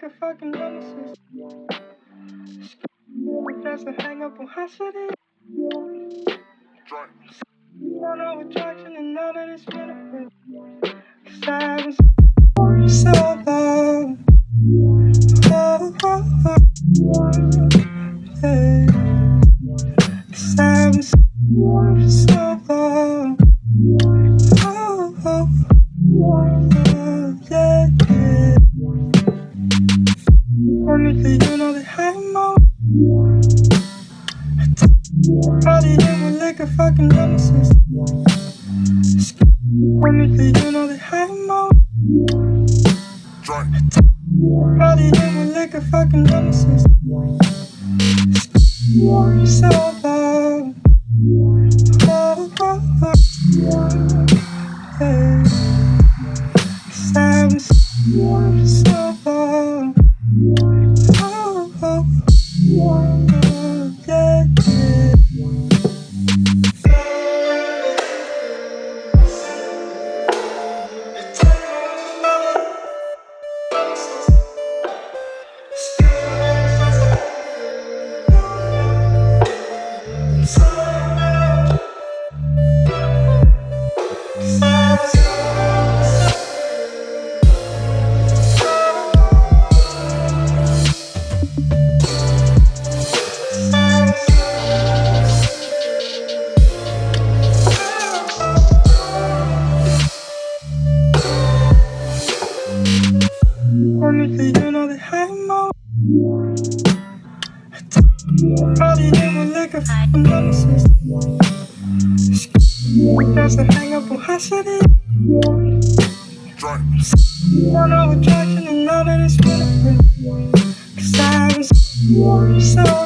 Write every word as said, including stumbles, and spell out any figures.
lick a fucking nemesis. Just a hang up on high city. None of attraction and none of this benefit. Cause I haven't seen so long. Oh, oh, oh. Hey. Cause I haven't seen so long. Oh, oh, oh, yeah, yeah. Only you know that I'm on. Body in with lick a fucking nemesis. Only you know that I'm on. Body in with lick a fucking nemesis. So long. Oh, oh, oh. Hey. Cause I haven't seen so long. Oh, oh, oh, yeah, yeah. Only you know that I'm on. Body in with lick a fucking nemesis. Just a hang up on high city. None of attraction and none of this benefit. Cause I haven't seen so